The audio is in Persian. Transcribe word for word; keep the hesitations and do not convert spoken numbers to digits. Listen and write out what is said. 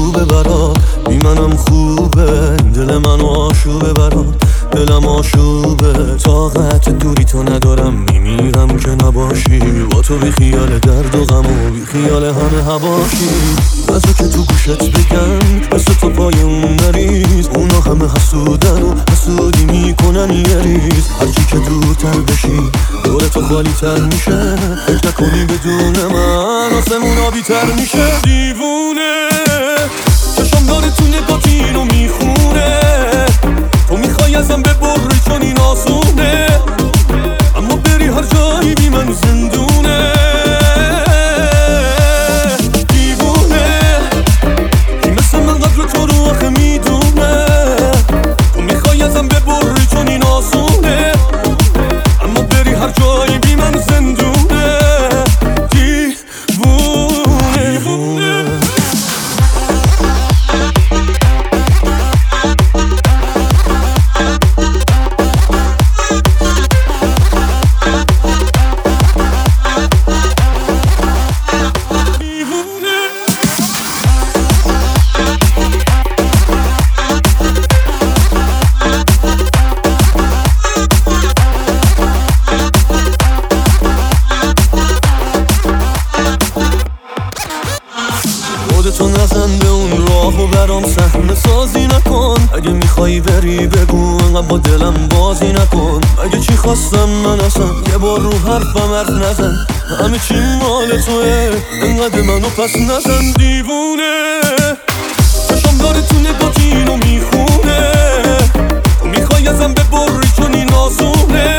خوبه برات، بی منم خوبه، دل منو آشوبه برات، دلم آشوبه. طاقت دوری تو ندارم، میمیرم که نباشی، با تو بی خیال درد و غم و بی خیال همه هواشی. بذار که تو گوشت بگم مثل تو پای اون نریز، اونا همه حسودن و حسودی میکنن یه ریز. هرچی که دورتر بشی دور تو خالی تر میشه، فکر نکنی بدون من آسمون آبی تر میشه. دیوونه چشم داره تو نگات اینو میخونه، تو میخوای ازم ببری چون این آسونه، اما بری هر جایی بی من زندونه. دیوونه کی مثل من قدر تو رو آخه میدونه، تو میخوای ازم ببری چون این آسونه، اما بری هر جایی بی من زندونه. دیوونه دیوونه خودتو نزن به اون راهو برام صحنه سازی نکن، اگه میخوایی بری بگو انقدر با دلم بازی نکن. اگه چی خواستم من اصلا یه بار رو حرفم حرف نزن، همه چی مال توه انقدر منو پس نزن. دیوونه چشم داره تو نگات اینو میخونه، تو میخوای ازم ببری چون این آسونه،